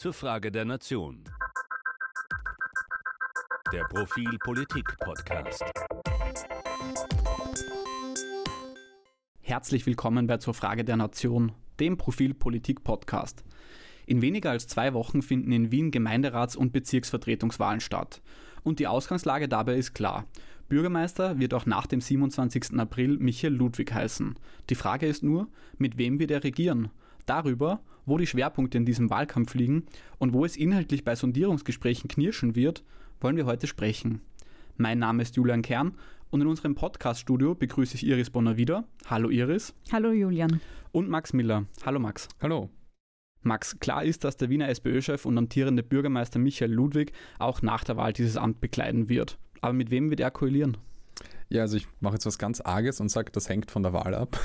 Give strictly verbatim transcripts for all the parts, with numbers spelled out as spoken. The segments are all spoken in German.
zur Frage der Nation. Der Profil Politik Podcast. Herzlich willkommen bei Zur Frage der Nation, dem Profil Politik Podcast. In weniger als zwei Wochen finden in Wien Gemeinderats- und Bezirksvertretungswahlen statt. Und die Ausgangslage dabei ist klar. Bürgermeister wird auch nach dem siebenundzwanzigsten April Michael Ludwig heißen. Die Frage ist nur, mit wem wird er regieren? Darüber, wo die Schwerpunkte in diesem Wahlkampf liegen und wo es inhaltlich bei Sondierungsgesprächen knirschen wird, wollen wir heute sprechen. Mein Name ist Julian Kern und in unserem Podcast-Studio begrüße ich Iris Bonner wieder. Hallo Iris. Hallo Julian. Und Max Miller. Hallo Max. Hallo. Max, klar ist, dass der Wiener SPÖ-Chef und amtierende Bürgermeister Michael Ludwig auch nach der Wahl dieses Amt bekleiden wird. Aber mit wem wird er koalieren? Ja, also ich mache jetzt was ganz Arges und sage, das hängt von der Wahl ab.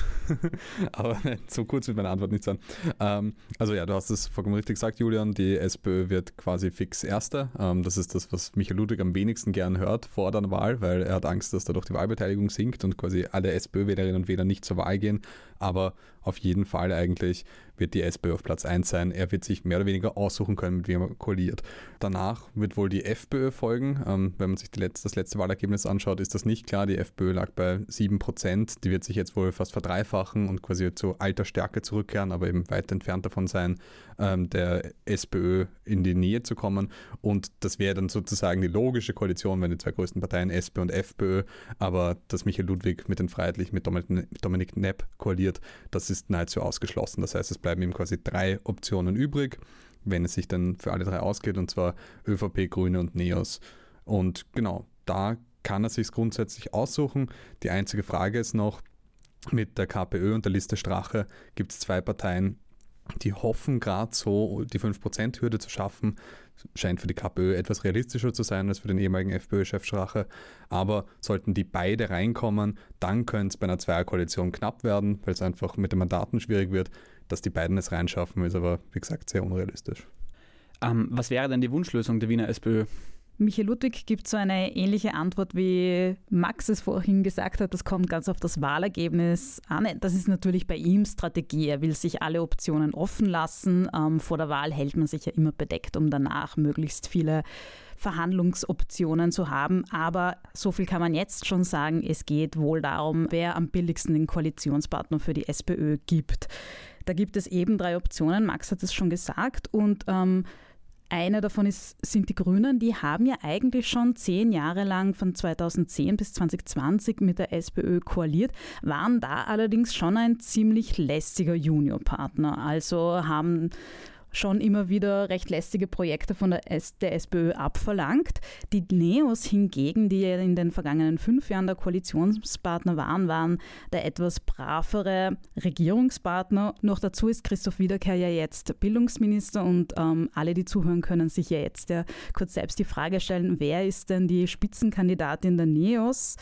Aber so kurz wird meine Antwort nicht sein. Ähm, also ja, du hast es vollkommen richtig gesagt, Julian. Die SPÖ wird quasi fix Erster. Ähm, das ist das, was Michael Ludwig am wenigsten gern hört vor der Wahl, weil er hat Angst, dass dadurch die Wahlbeteiligung sinkt und quasi alle SPÖ-Wählerinnen und Wähler nicht zur Wahl gehen. Aber auf jeden Fall eigentlich wird die SPÖ auf Platz eins sein. Er wird sich mehr oder weniger aussuchen können, mit wem er koaliert. Danach wird wohl die FPÖ folgen. Ähm, wenn man sich die letzte, das letzte Wahlergebnis anschaut, ist das nicht klar. Die FPÖ lag bei sieben Prozent. Die wird sich jetzt wohl fast verdreifachen und quasi zu alter Stärke zurückkehren, aber eben weit entfernt davon sein, ähm, der SPÖ in die Nähe zu kommen. Und das wäre dann sozusagen die logische Koalition, wenn die zwei größten Parteien SPÖ und FPÖ, aber dass Michael Ludwig mit den Freiheitlichen, mit Dominik Knepp koaliert, das ist nahezu ausgeschlossen. Das heißt, es bleiben ihm quasi drei Optionen übrig, wenn es sich dann für alle drei ausgeht, und zwar ÖVP, Grüne und NEOS. Und genau, da kann er sich grundsätzlich aussuchen. Die einzige Frage ist noch, mit der KPÖ und der Liste Strache gibt es zwei Parteien, die hoffen gerade so, die fünf Prozent Hürde zu schaffen. Scheint für die KPÖ etwas realistischer zu sein als für den ehemaligen FPÖ-Chef Strache. Aber sollten die beide reinkommen, dann könnte es bei einer Zweierkoalition knapp werden, weil es einfach mit den Mandaten schwierig wird. Dass die beiden es reinschaffen, ist aber, wie gesagt, sehr unrealistisch. Ähm, was wäre denn die Wunschlösung der Wiener SPÖ? Michael Ludwig gibt so eine ähnliche Antwort, wie Max es vorhin gesagt hat. Das kommt ganz auf das Wahlergebnis an. Das ist natürlich bei ihm Strategie. Er will sich alle Optionen offen lassen. Ähm, vor der Wahl hält man sich ja immer bedeckt, um danach möglichst viele Verhandlungsoptionen zu haben. Aber so viel kann man jetzt schon sagen, es geht wohl darum, wer am billigsten den Koalitionspartner für die SPÖ gibt. Da gibt es eben drei Optionen. Max hat es schon gesagt. Und ähm, Eine davon ist, sind die Grünen. Die haben ja eigentlich schon zehn Jahre lang von zweitausendzehn bis zwanzig zwanzig mit der SPÖ koaliert, waren da allerdings schon ein ziemlich lästiger Juniorpartner. Also haben schon immer wieder recht lästige Projekte von der, S- der SPÖ abverlangt. Die NEOS hingegen, die ja in den vergangenen fünf Jahren der Koalitionspartner waren, waren der etwas bravere Regierungspartner. Noch dazu ist Christoph Wiederkehr ja jetzt Bildungsminister und ähm, alle, die zuhören, können sich ja jetzt ja kurz selbst die Frage stellen, wer ist denn die Spitzenkandidatin der NEOS?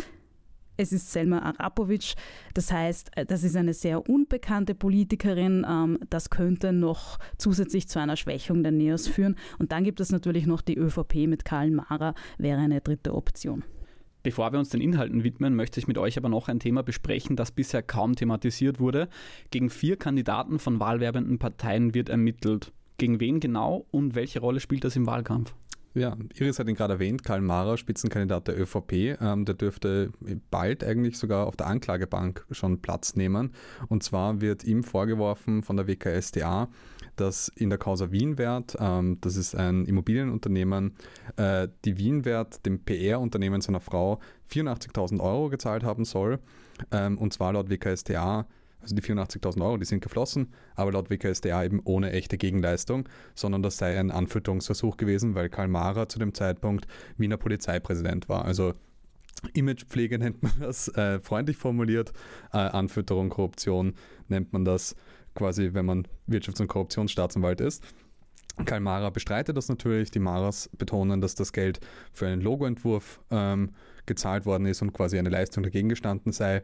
Es ist Selma Arapovic, das heißt, das ist eine sehr unbekannte Politikerin, das könnte noch zusätzlich zu einer Schwächung der NEOS führen. Und dann gibt es natürlich noch die ÖVP mit Karl Mahrer, wäre eine dritte Option. Bevor wir uns den Inhalten widmen, möchte ich mit euch aber noch ein Thema besprechen, das bisher kaum thematisiert wurde. Gegen vier Kandidaten von wahlwerbenden Parteien wird ermittelt. Gegen wen genau und welche Rolle spielt das im Wahlkampf? Ja, Iris hat ihn gerade erwähnt, Karl Mahrer, Spitzenkandidat der ÖVP, ähm, der dürfte bald eigentlich sogar auf der Anklagebank schon Platz nehmen. Und zwar wird ihm vorgeworfen von der W K S t A, dass in der Causa Wienwert, ähm, das ist ein Immobilienunternehmen, äh, die Wienwert dem P R-Unternehmen seiner Frau vierundachtzigtausend Euro gezahlt haben soll. Ähm, und zwar laut W K S t A, also die vierundachtzigtausend Euro, die sind geflossen, aber laut W K S t A eben ohne echte Gegenleistung, sondern das sei ein Anfütterungsversuch gewesen, weil Karl Mahrer zu dem Zeitpunkt Wiener Polizeipräsident war. Also Imagepflege nennt man das, äh, freundlich formuliert, äh, Anfütterung, Korruption nennt man das quasi, wenn man Wirtschafts- und Korruptionsstaatsanwalt ist. Karl Mahrer bestreitet das natürlich. Die Mahrers betonen, dass das Geld für einen Logoentwurf ähm, gezahlt worden ist und quasi eine Leistung dagegen gestanden sei.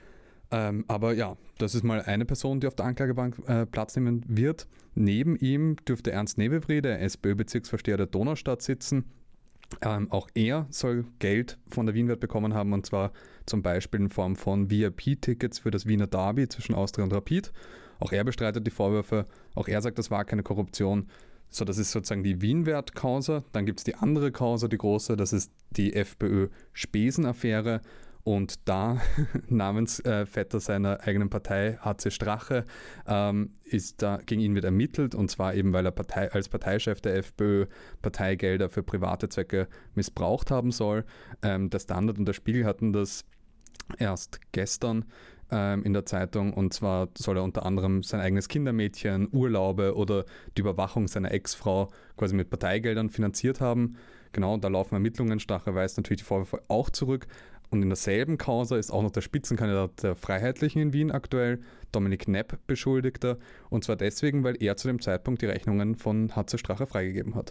Ähm, aber ja, das ist mal eine Person, die auf der Anklagebank äh, Platz nehmen wird. Neben ihm dürfte Ernst Nevevry, der SPÖ-Bezirksvorsteher der Donaustadt, sitzen. Ähm, auch er soll Geld von der Wienwert bekommen haben, und zwar zum Beispiel in Form von V I P-Tickets für das Wiener Derby zwischen Austria und Rapid. Auch er bestreitet die Vorwürfe. Auch er sagt, das war keine Korruption. So, das ist sozusagen die Wien-Wert-Causa. Dann gibt es die andere Causa, die große, das ist die FPÖ-Spesen-Affäre. Und da, Namensvetter seiner eigenen Partei, H C Strache, ähm, ist da, gegen ihn wird ermittelt, und zwar eben, weil er Partei, als Parteichef der FPÖ Parteigelder für private Zwecke missbraucht haben soll. Ähm, der Standard und der Spiegel hatten das erst gestern ähm, in der Zeitung, und zwar soll er unter anderem sein eigenes Kindermädchen, Urlaube oder die Überwachung seiner Ex-Frau quasi mit Parteigeldern finanziert haben. Genau, da laufen Ermittlungen. Strache weist natürlich die Vorwürfe auch zurück. Und in derselben Causa ist auch noch der Spitzenkandidat der Freiheitlichen in Wien aktuell, Dominik Knepp, Beschuldigter. Und zwar deswegen, weil er zu dem Zeitpunkt die Rechnungen von H C Strache freigegeben hat.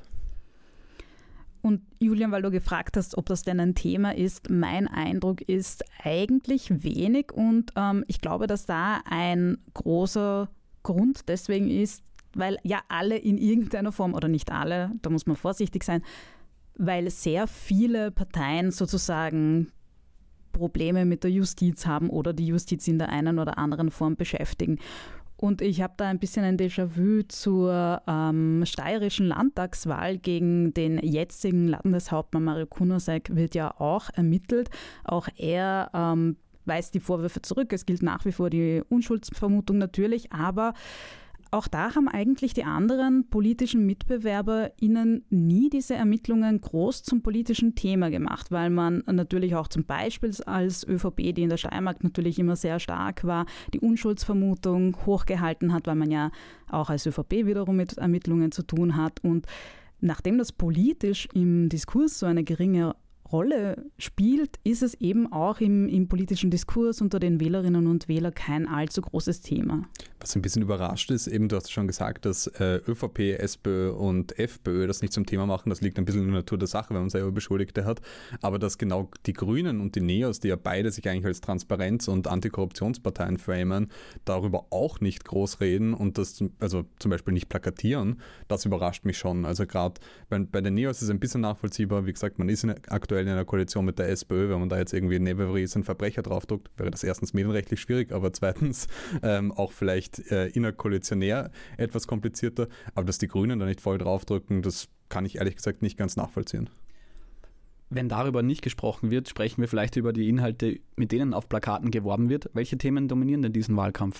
Und Julian, weil du gefragt hast, ob das denn ein Thema ist, mein Eindruck ist eigentlich wenig. Und ähm, ich glaube, dass da ein großer Grund deswegen ist, weil ja alle in irgendeiner Form, oder nicht alle, da muss man vorsichtig sein, weil sehr viele Parteien sozusagen Probleme mit der Justiz haben oder die Justiz in der einen oder anderen Form beschäftigen. Und ich habe da ein bisschen ein Déjà-vu zur ähm, steirischen Landtagswahl gegen den jetzigen Landeshauptmann Mario Kunasek wird ja auch ermittelt. Auch er ähm, weist die Vorwürfe zurück. Es gilt nach wie vor die Unschuldsvermutung natürlich, aber auch da haben eigentlich die anderen politischen MitbewerberInnen nie diese Ermittlungen groß zum politischen Thema gemacht, weil man natürlich auch zum Beispiel als ÖVP, die in der Steiermark natürlich immer sehr stark war, die Unschuldsvermutung hochgehalten hat, weil man ja auch als ÖVP wiederum mit Ermittlungen zu tun hat. Und nachdem das politisch im Diskurs so eine geringe Rolle spielt, ist es eben auch im, im politischen Diskurs unter den Wählerinnen und Wählern kein allzu großes Thema. Was ein bisschen überrascht ist, eben du hast schon gesagt, dass äh, ÖVP, SPÖ und FPÖ das nicht zum Thema machen, das liegt ein bisschen in der Natur der Sache, wenn man selber Beschuldigte hat, aber dass genau die Grünen und die Neos, die ja beide sich eigentlich als Transparenz- und Antikorruptionsparteien framen, darüber auch nicht groß reden und das also zum Beispiel nicht plakatieren, das überrascht mich schon. Also gerade bei, bei den Neos ist es ein bisschen nachvollziehbar, wie gesagt, man ist in, aktuell in einer Koalition mit der SPÖ, wenn man da jetzt irgendwie Nebeveries einen Verbrecher draufdruckt, wäre das erstens medienrechtlich schwierig, aber zweitens ähm, auch vielleicht äh, innerkoalitionär etwas komplizierter. Aber dass die Grünen da nicht voll draufdrücken, das kann ich ehrlich gesagt nicht ganz nachvollziehen. Wenn darüber nicht gesprochen wird, sprechen wir vielleicht über die Inhalte, mit denen auf Plakaten geworben wird. Welche Themen dominieren denn diesen Wahlkampf?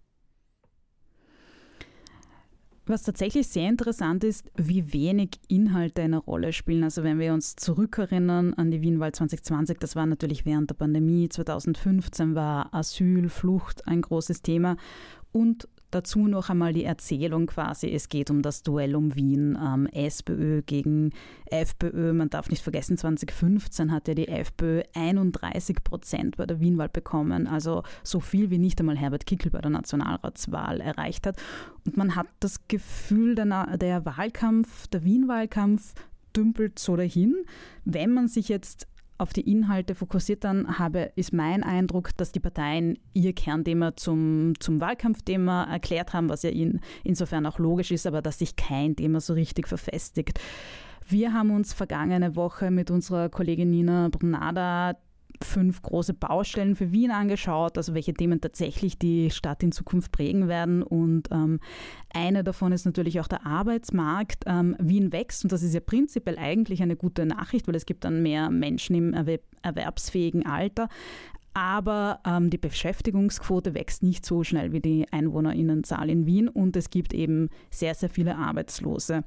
Was tatsächlich sehr interessant ist, wie wenig Inhalte eine Rolle spielen. Also wenn wir uns zurückerinnern an die Wienwahl zwanzig zwanzig, das war natürlich während der Pandemie, zwanzig fünfzehn war Asyl, Flucht ein großes Thema und dazu noch einmal die Erzählung quasi, es geht um das Duell um Wien, ähm, SPÖ gegen FPÖ. Man darf nicht vergessen, zwanzig fünfzehn hat ja die FPÖ einunddreißig Prozent bei der Wienwahl bekommen, also so viel wie nicht einmal Herbert Kickl bei der Nationalratswahl erreicht hat. Und man hat das Gefühl, der, der Wahlkampf, der Wien-Wahlkampf dümpelt so dahin. Wenn man sich jetzt auf die Inhalte fokussiert, dann habe, ist mein Eindruck, dass die Parteien ihr Kernthema zum, zum Wahlkampfthema erklärt haben, was ja in, insofern auch logisch ist, aber dass sich kein Thema so richtig verfestigt. Wir haben uns vergangene Woche mit unserer Kollegin Nina Brunada fünf große Baustellen für Wien angeschaut, also welche Themen tatsächlich die Stadt in Zukunft prägen werden. Und ähm, eine davon ist natürlich auch der Arbeitsmarkt. Ähm, Wien wächst und das ist ja prinzipiell eigentlich eine gute Nachricht, weil es gibt dann mehr Menschen im erwerb- erwerbsfähigen Alter. Aber ähm, die Beschäftigungsquote wächst nicht so schnell wie die EinwohnerInnenzahl in Wien und es gibt eben sehr, sehr viele Arbeitslose.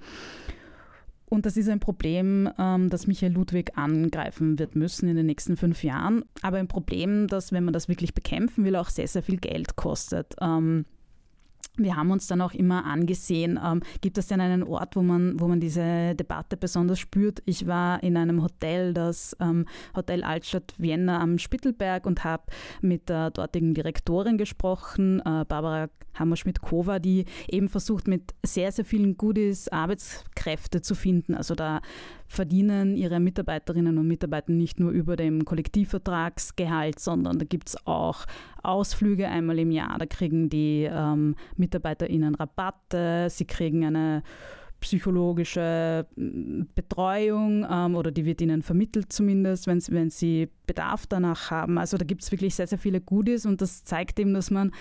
Und das ist ein Problem, ähm, das Michael Ludwig angreifen wird müssen in den nächsten fünf Jahren. Aber ein Problem, das, wenn man das wirklich bekämpfen will, auch sehr, sehr viel Geld kostet. Ähm, Wir haben uns dann auch immer angesehen, ähm, gibt es denn einen Ort, wo man, wo man diese Debatte besonders spürt? Ich war in einem Hotel, das ähm, Hotel Altstadt Vienna am Spittelberg und habe mit der dortigen Direktorin gesprochen, äh, Barbara Hammerschmidt-Kova, die eben versucht, mit sehr, sehr vielen Goodies Arbeitskräfte zu finden. Also da verdienen ihre Mitarbeiterinnen und Mitarbeiter nicht nur über dem Kollektivvertragsgehalt, sondern da gibt es auch Ausflüge einmal im Jahr. Da kriegen die ähm, MitarbeiterInnen Rabatte, sie kriegen eine psychologische Betreuung ähm, oder die wird ihnen vermittelt zumindest, wenn, wenn sie Bedarf danach haben. Also da gibt es wirklich sehr, sehr viele Goodies und das zeigt eben, dass man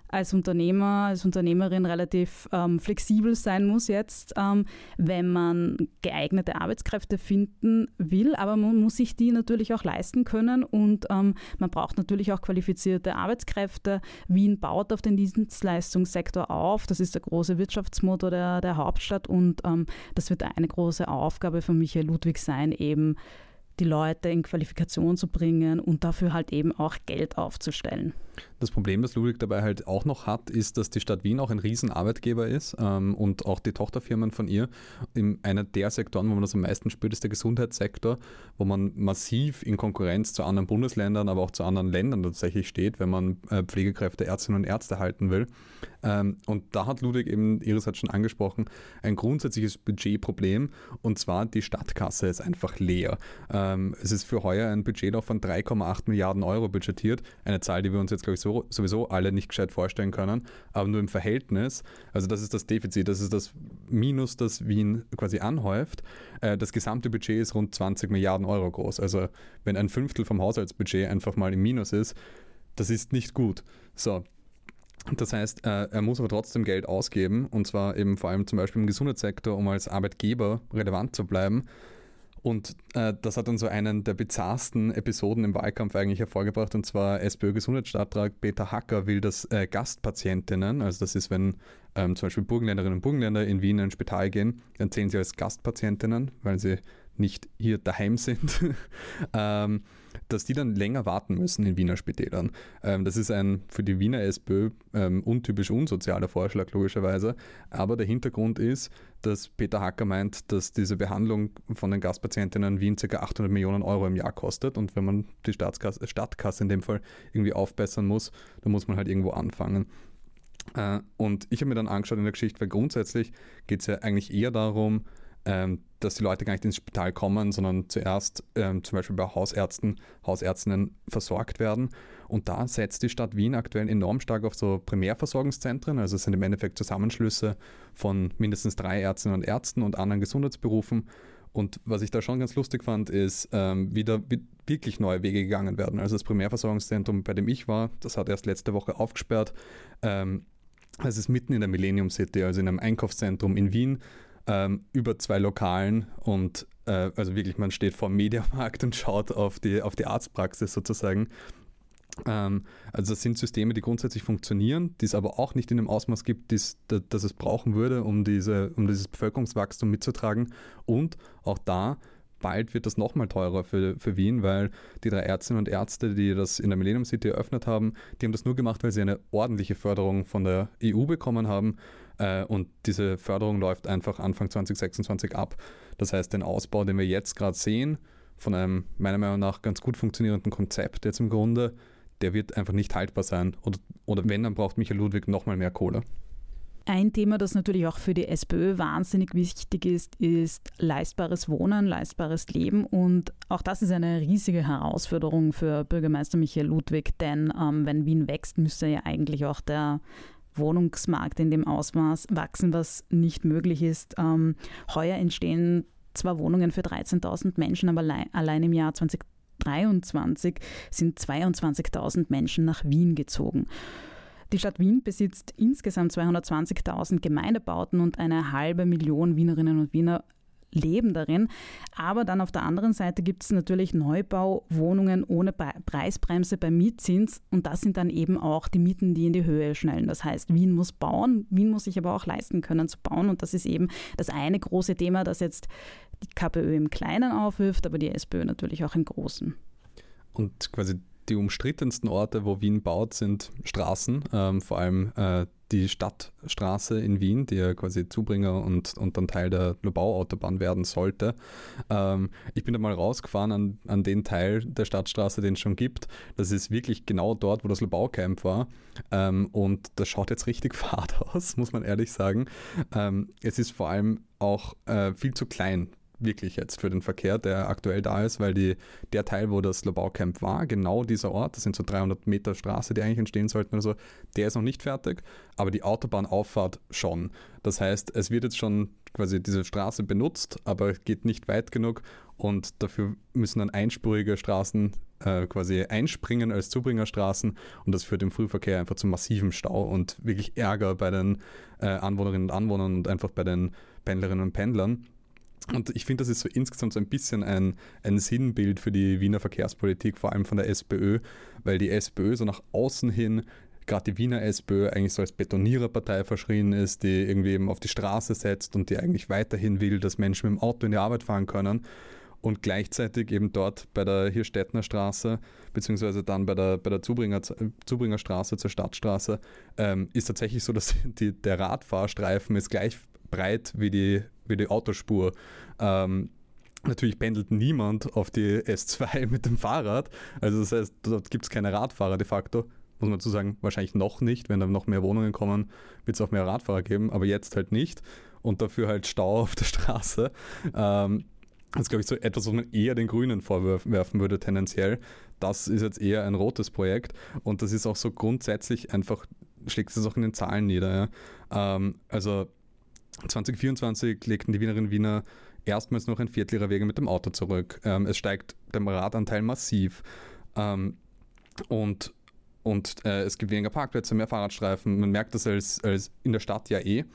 als Unternehmer, als Unternehmerin relativ ähm, flexibel sein muss jetzt, ähm, wenn man geeignete Arbeitskräfte finden will, aber man muss sich die natürlich auch leisten können und ähm, man braucht natürlich auch qualifizierte Arbeitskräfte. Wien baut auf den Dienstleistungssektor auf, das ist der große Wirtschaftsmotor der, der Hauptstadt und ähm, das wird eine große Aufgabe von Michael Ludwig sein, eben die Leute in Qualifikation zu bringen und dafür halt eben auch Geld aufzustellen. Das Problem, das Ludwig dabei halt auch noch hat, ist, dass die Stadt Wien auch ein Riesenarbeitgeber ist ähm, und auch die Tochterfirmen von ihr. In einer der Sektoren, wo man das am meisten spürt, ist der Gesundheitssektor, wo man massiv in Konkurrenz zu anderen Bundesländern, aber auch zu anderen Ländern tatsächlich steht, wenn man äh, Pflegekräfte, Ärztinnen und Ärzte halten will. Ähm, und da hat Ludwig eben, Iris hat schon angesprochen, ein grundsätzliches Budgetproblem und zwar die Stadtkasse ist einfach leer. Ähm, es ist für heuer ein Budget noch von drei Komma acht Milliarden Euro budgetiert, eine Zahl, die wir uns jetzt, glaube ich, so, sowieso alle nicht gescheit vorstellen können, aber nur im Verhältnis, also das ist das Defizit, das ist das Minus, das Wien quasi anhäuft. Äh, das gesamte Budget ist rund zwanzig Milliarden Euro groß, also wenn ein Fünftel vom Haushaltsbudget einfach mal im Minus ist, das ist nicht gut. So. Das heißt, er muss aber trotzdem Geld ausgeben und zwar eben vor allem zum Beispiel im Gesundheitssektor, um als Arbeitgeber relevant zu bleiben. Und äh, das hat dann so einen der bizarrsten Episoden im Wahlkampf eigentlich hervorgebracht und zwar SPÖ-Gesundheitsstadtrat Peter Hacker will, dass äh, Gastpatientinnen, also das ist, wenn ähm, zum Beispiel Burgenländerinnen und Burgenländer in Wien in ein Spital gehen, dann zählen sie als Gastpatientinnen, weil sie nicht hier daheim sind, ähm, dass die dann länger warten müssen in Wiener Spitälern. Ähm, das ist ein für die Wiener SPÖ ähm, untypisch unsozialer Vorschlag, logischerweise. Aber der Hintergrund ist, dass Peter Hacker meint, dass diese Behandlung von den Gastpatientinnen in Wien ca. achthundert Millionen Euro im Jahr kostet. Und wenn man die Staatskasse, Stadtkasse in dem Fall irgendwie aufbessern muss, dann muss man halt irgendwo anfangen. Äh, und ich habe mir dann angeschaut in der Geschichte, weil grundsätzlich geht es ja eigentlich eher darum, ähm, dass die Leute gar nicht ins Spital kommen, sondern zuerst ähm, zum Beispiel bei Hausärzten, Hausärztinnen versorgt werden. Und da setzt die Stadt Wien aktuell enorm stark auf so Primärversorgungszentren. Also es sind im Endeffekt Zusammenschlüsse von mindestens drei Ärztinnen und Ärzten und anderen Gesundheitsberufen. Und was ich da schon ganz lustig fand, ist, ähm, wie da wirklich neue Wege gegangen werden. Also das Primärversorgungszentrum, bei dem ich war, das hat erst letzte Woche aufgesperrt. Ähm, es ist mitten in der Millennium City, also in einem Einkaufszentrum in Wien, Ähm, über zwei Lokalen und äh, also wirklich, man steht vor dem Mediamarkt und schaut auf die, auf die Arztpraxis sozusagen. Ähm, also das sind Systeme, die grundsätzlich funktionieren, die es aber auch nicht in dem Ausmaß gibt, das es brauchen würde, um, diese, um dieses Bevölkerungswachstum mitzutragen. Und auch da, bald wird das nochmal teurer für, für Wien, weil die drei Ärztinnen und Ärzte, die das in der Millennium City eröffnet haben, die haben das nur gemacht, weil sie eine ordentliche Förderung von der E U bekommen haben. Und diese Förderung läuft einfach Anfang zwanzig sechsundzwanzig ab. Das heißt, den Ausbau, den wir jetzt gerade sehen, von einem meiner Meinung nach ganz gut funktionierenden Konzept jetzt im Grunde, der wird einfach nicht haltbar sein. Oder, oder wenn, dann braucht Michael Ludwig nochmal mehr Kohle. Ein Thema, das natürlich auch für die SPÖ wahnsinnig wichtig ist, ist leistbares Wohnen, leistbares Leben. Und auch das ist eine riesige Herausforderung für Bürgermeister Michael Ludwig, denn ähm, wenn Wien wächst, müsste ja eigentlich auch der Wohnungsmarkt in dem Ausmaß wachsen, was nicht möglich ist. Ähm, heuer entstehen zwar Wohnungen für dreizehntausend Menschen, aber allein, allein im Jahr zwanzig dreiundzwanzig sind zweiundzwanzigtausend Menschen nach Wien gezogen. Die Stadt Wien besitzt insgesamt zweihundertzwanzigtausend Gemeindebauten und eine halbe Million Wienerinnen und Wiener leben darin. Aber dann auf der anderen Seite gibt es natürlich Neubauwohnungen ohne Preisbremse bei Mietzins und das sind dann eben auch die Mieten, die in die Höhe schnellen. Das heißt, Wien muss bauen, Wien muss sich aber auch leisten können zu bauen und das ist eben das eine große Thema, das jetzt die KPÖ im Kleinen aufwirft, aber die SPÖ natürlich auch im Großen. Und quasi die umstrittensten Orte, wo Wien baut, sind Straßen, ähm, vor allem äh, die Stadtstraße in Wien, die ja quasi Zubringer und, und dann Teil der Lobau-Autobahn werden sollte. Ähm, ich bin da mal rausgefahren an, an den Teil der Stadtstraße, den es schon gibt. Das ist wirklich genau dort, wo das Lobau-Camp war. Ähm, und das schaut jetzt richtig fad aus, muss man ehrlich sagen. Ähm, es ist vor allem auch äh, viel zu klein. Wirklich jetzt für den Verkehr, der aktuell da ist, weil die, der Teil, wo das Lobau-Camp war, genau dieser Ort, das sind so dreihundert Meter Straße, die eigentlich entstehen sollten oder so, der ist noch nicht fertig, aber die Autobahnauffahrt schon. Das heißt, es wird jetzt schon quasi diese Straße benutzt, aber geht nicht weit genug und dafür müssen dann einspurige Straßen äh, quasi einspringen als Zubringerstraßen und das führt im Frühverkehr einfach zu massivem Stau und wirklich Ärger bei den äh, Anwohnerinnen und Anwohnern und einfach bei den Pendlerinnen und Pendlern. Und ich finde, das ist so insgesamt so ein bisschen ein, ein Sinnbild für die Wiener Verkehrspolitik, vor allem von der SPÖ, weil die SPÖ so nach außen hin, gerade die Wiener SPÖ, eigentlich so als Betoniererpartei verschrien ist, die irgendwie eben auf die Straße setzt und die eigentlich weiterhin will, dass Menschen mit dem Auto in die Arbeit fahren können. Und gleichzeitig eben dort bei der Hirstettner Straße, beziehungsweise dann bei der, bei der Zubringer, Zubringerstraße zur Stadtstraße, ähm, ist tatsächlich so, dass die, der Radfahrstreifen ist gleich breit wie die, wie die Autospur. Ähm, natürlich pendelt niemand auf die S zwei mit dem Fahrrad. Also das heißt, dort gibt es keine Radfahrer de facto. Muss man dazu sagen, wahrscheinlich noch nicht. Wenn dann noch mehr Wohnungen kommen, wird es auch mehr Radfahrer geben, aber jetzt halt nicht. Und dafür halt Stau auf der Straße. Ähm, das ist, glaube ich, so etwas, was man eher den Grünen vorwerfen würde tendenziell. Das ist jetzt eher ein rotes Projekt und das ist auch so grundsätzlich einfach, schlägt es auch in den Zahlen nieder. Ja. Ähm, also zwanzig vierundzwanzig legten die Wienerinnen und Wiener erstmals noch ein Viertel ihrer Wege mit dem Auto zurück. Ähm, es steigt der Radanteil massiv ähm, und, und äh, es gibt weniger Parkplätze, mehr Fahrradstreifen. Man merkt das als, als in der Stadt ja eh.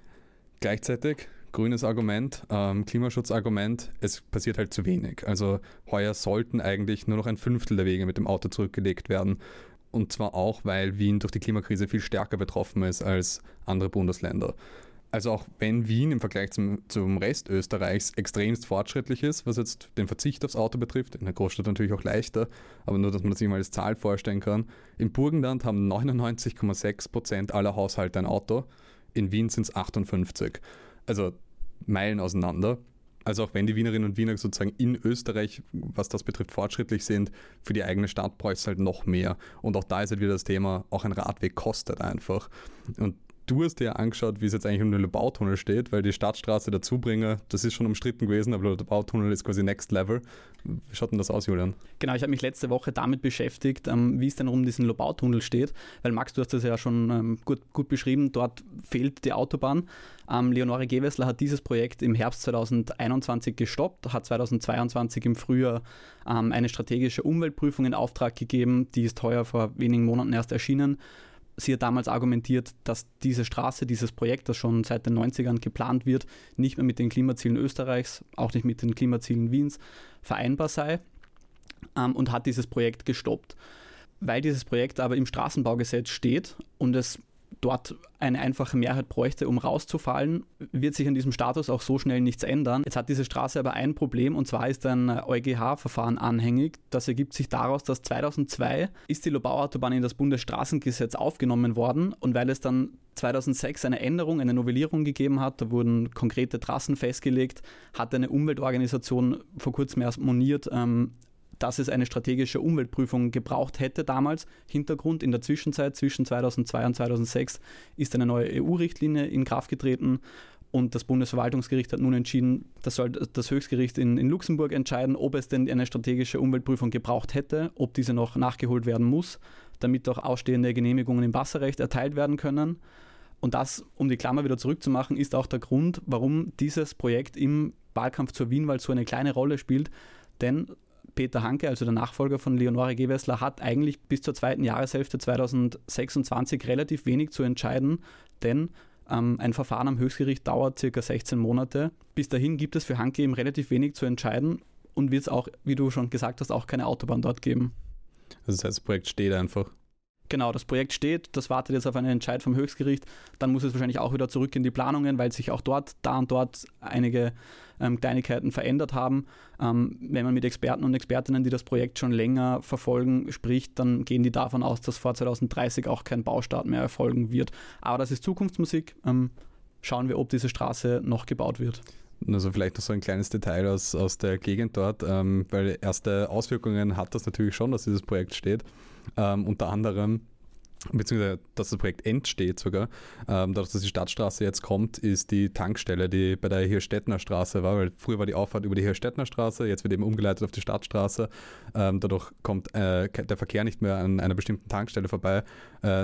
Gleichzeitig grünes Argument, ähm, Klimaschutzargument, es passiert halt zu wenig. Also heuer sollten eigentlich nur noch ein Fünftel der Wege mit dem Auto zurückgelegt werden. Und zwar auch, weil Wien durch die Klimakrise viel stärker betroffen ist als andere Bundesländer. Also auch wenn Wien im Vergleich zum, zum Rest Österreichs extremst fortschrittlich ist, was jetzt den Verzicht aufs Auto betrifft, in der Großstadt natürlich auch leichter, aber nur, dass man sich mal als Zahl vorstellen kann. Im Burgenland haben neunundneunzig Komma sechs Prozent aller Haushalte ein Auto, in Wien sind es achtundfünfzig. Also Meilen auseinander. Also auch wenn die Wienerinnen und Wiener sozusagen in Österreich, was das betrifft, fortschrittlich sind, für die eigene Stadt bräuchte es halt noch mehr. Und auch da ist halt wieder das Thema, auch ein Radweg kostet einfach. Und du hast dir angeschaut, wie es jetzt eigentlich um den Lobautunnel steht, weil die Stadtstraße der Zubringer, das ist schon umstritten gewesen, aber der Lobautunnel ist quasi Next Level. Wie schaut denn das aus, Julian? Genau, ich habe mich letzte Woche damit beschäftigt, ähm, wie es denn um diesen Lobautunnel steht, weil Max, du hast das ja schon ähm, gut, gut beschrieben, dort fehlt die Autobahn. Ähm, Leonore Gewessler hat dieses Projekt im Herbst zweitausendeinundzwanzig gestoppt, hat zweitausendzweiundzwanzig im Frühjahr ähm, eine strategische Umweltprüfung in Auftrag gegeben, die ist heuer vor wenigen Monaten erst erschienen. Sie hat damals argumentiert, dass diese Straße, dieses Projekt, das schon seit den neunzigern geplant wird, nicht mehr mit den Klimazielen Österreichs, auch nicht mit den Klimazielen Wiens vereinbar sei, ähm, und hat dieses Projekt gestoppt. Weil dieses Projekt aber im Straßenbaugesetz steht und es dort eine einfache Mehrheit bräuchte, um rauszufallen, wird sich an diesem Status auch so schnell nichts ändern. Jetzt hat diese Straße aber ein Problem, und zwar ist ein EuGH-Verfahren anhängig. Das ergibt sich daraus, dass zweitausendzwei ist die Lobauautobahn in das Bundesstraßengesetz aufgenommen worden, und weil es dann zweitausendsechs eine Änderung, eine Novellierung gegeben hat, da wurden konkrete Trassen festgelegt, hat eine Umweltorganisation vor kurzem erst moniert, ähm, dass es eine strategische Umweltprüfung gebraucht hätte damals. Hintergrund: in der Zwischenzeit, zwischen zweitausendzwei und zweitausendsechs, ist eine neue E U-Richtlinie in Kraft getreten und das Bundesverwaltungsgericht hat nun entschieden, das soll das Höchstgericht in, in Luxemburg entscheiden, ob es denn eine strategische Umweltprüfung gebraucht hätte, ob diese noch nachgeholt werden muss, damit auch ausstehende Genehmigungen im Wasserrecht erteilt werden können. Und das, um die Klammer wieder zurückzumachen, ist auch der Grund, warum dieses Projekt im Wahlkampf zur Wienwahl so eine kleine Rolle spielt, denn Peter Hanke, also der Nachfolger von Leonore Gewessler, hat eigentlich bis zur zweiten Jahreshälfte zweitausendsechsundzwanzig relativ wenig zu entscheiden, denn ähm, ein Verfahren am Höchstgericht dauert circa sechzehn Monate. Bis dahin gibt es für Hanke eben relativ wenig zu entscheiden und wird es auch, wie du schon gesagt hast, auch keine Autobahn dort geben. Also das heißt, das Projekt steht einfach. Genau, das Projekt steht, das wartet jetzt auf einen Entscheid vom Höchstgericht, dann muss es wahrscheinlich auch wieder zurück in die Planungen, weil sich auch dort, da und dort einige ähm, Kleinigkeiten verändert haben. Ähm, wenn man mit Experten und Expertinnen, die das Projekt schon länger verfolgen, spricht, dann gehen die davon aus, dass vor zweitausenddreißig auch kein Baustart mehr erfolgen wird. Aber das ist Zukunftsmusik. Ähm, schauen wir, ob diese Straße noch gebaut wird. Also vielleicht noch so ein kleines Detail aus, aus der Gegend dort, ähm, weil erste Auswirkungen hat das natürlich schon, dass dieses Projekt steht. Ähm, unter anderem, beziehungsweise dass das Projekt entsteht sogar, ähm, dadurch, dass die Stadtstraße jetzt kommt, ist die Tankstelle, die bei der Hirstettner Straße war, weil früher war die Auffahrt über die Hirstettner Straße, jetzt wird eben umgeleitet auf die Stadtstraße. Ähm, dadurch kommt äh, der Verkehr nicht mehr an einer bestimmten Tankstelle vorbei. Äh,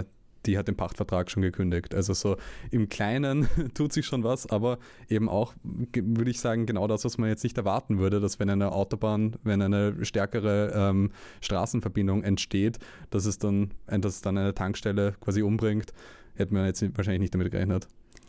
die hat den Pachtvertrag schon gekündigt. Also so im Kleinen tut sich schon was, aber eben auch, würde ich sagen, genau das, was man jetzt nicht erwarten würde, dass wenn eine Autobahn, wenn eine stärkere ähm, Straßenverbindung entsteht, dass es dann, dass es dann eine Tankstelle quasi umbringt, hätte man jetzt wahrscheinlich nicht damit gerechnet.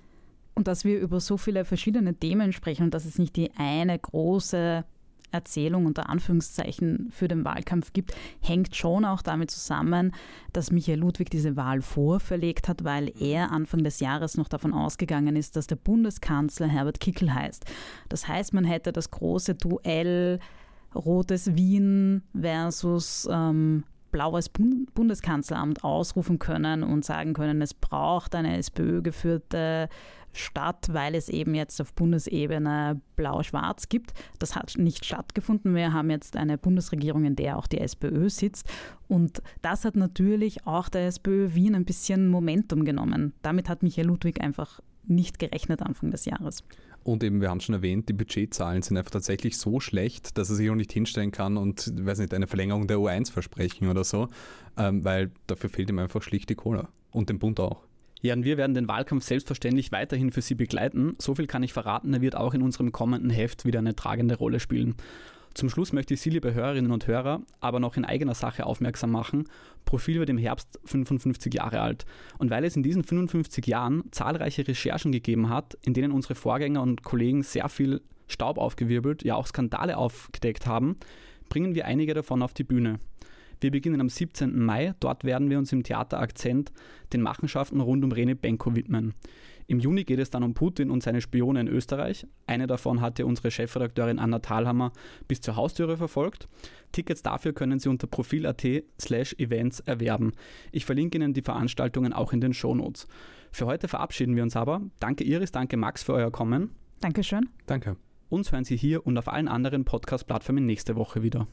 Und dass wir über so viele verschiedene Themen sprechen und dass es nicht die eine große Erzählung unter Anführungszeichen für den Wahlkampf gibt, hängt schon auch damit zusammen, dass Michael Ludwig diese Wahl vorverlegt hat, weil er Anfang des Jahres noch davon ausgegangen ist, dass der Bundeskanzler Herbert Kickl heißt. Das heißt, man hätte das große Duell Rotes Wien versus ähm, blaues Bundeskanzleramt ausrufen können und sagen können, es braucht eine SPÖ-geführte Stadt, weil es eben jetzt auf Bundesebene blau-schwarz gibt. Das hat nicht stattgefunden. Wir haben jetzt eine Bundesregierung, in der auch die SPÖ sitzt. Und das hat natürlich auch der SPÖ Wien ein bisschen Momentum genommen. Damit hat Michael Ludwig einfach nicht gerechnet Anfang des Jahres. Und eben, wir haben schon erwähnt, die Budgetzahlen sind einfach tatsächlich so schlecht, dass er sich auch nicht hinstellen kann und, weiß nicht, eine Verlängerung der U eins versprechen oder so, ähm, weil dafür fehlt ihm einfach schlicht die Kohle. Und dem Bund auch. Ja, und wir werden den Wahlkampf selbstverständlich weiterhin für Sie begleiten. So viel kann ich verraten, er wird auch in unserem kommenden Heft wieder eine tragende Rolle spielen. Zum Schluss möchte ich Sie, liebe Hörerinnen und Hörer, aber noch in eigener Sache aufmerksam machen. Profil wird im Herbst fünfundfünfzig Jahre alt. Und weil es in diesen fünfundfünfzig Jahren zahlreiche Recherchen gegeben hat, in denen unsere Vorgänger und Kollegen sehr viel Staub aufgewirbelt, ja auch Skandale aufgedeckt haben, bringen wir einige davon auf die Bühne. Wir beginnen am siebzehnten Mai. Dort werden wir uns im Theater Akzent den Machenschaften rund um Reni Benko widmen. Im Juni geht es dann um Putin und seine Spione in Österreich. Eine davon hatte unsere Chefredakteurin Anna Thalhammer bis zur Haustüre verfolgt. Tickets dafür können Sie unter profil.at slash events erwerben. Ich verlinke Ihnen die Veranstaltungen auch in den Shownotes. Für heute verabschieden wir uns aber. Danke Iris, danke Max für euer Kommen. Dankeschön. Danke. Uns hören Sie hier und auf allen anderen Podcast-Plattformen nächste Woche wieder.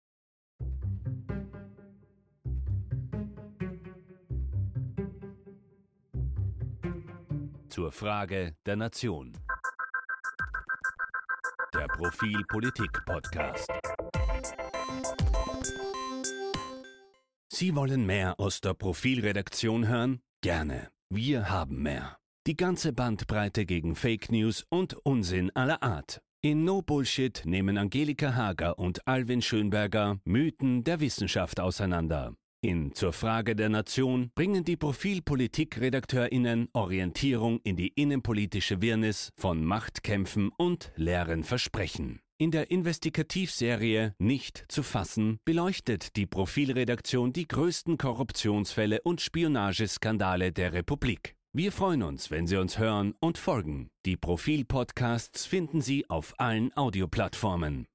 Zur Frage der Nation. Der Profil Politik Podcast. Sie wollen mehr aus der Profilredaktion hören? Gerne. Wir haben mehr. Die ganze Bandbreite gegen Fake News und Unsinn aller Art. In No Bullshit nehmen Angelika Hager und Alwin Schönberger Mythen der Wissenschaft auseinander. In Zur Frage der Nation bringen die Profil-Politik-RedakteurInnen Orientierung in die innenpolitische Wirrnis von Machtkämpfen und leeren Versprechen. In der Investigativserie Nicht zu fassen beleuchtet die Profilredaktion die größten Korruptionsfälle und Spionageskandale der Republik. Wir freuen uns, wenn Sie uns hören und folgen. Die Profil-Podcasts finden Sie auf allen Audioplattformen.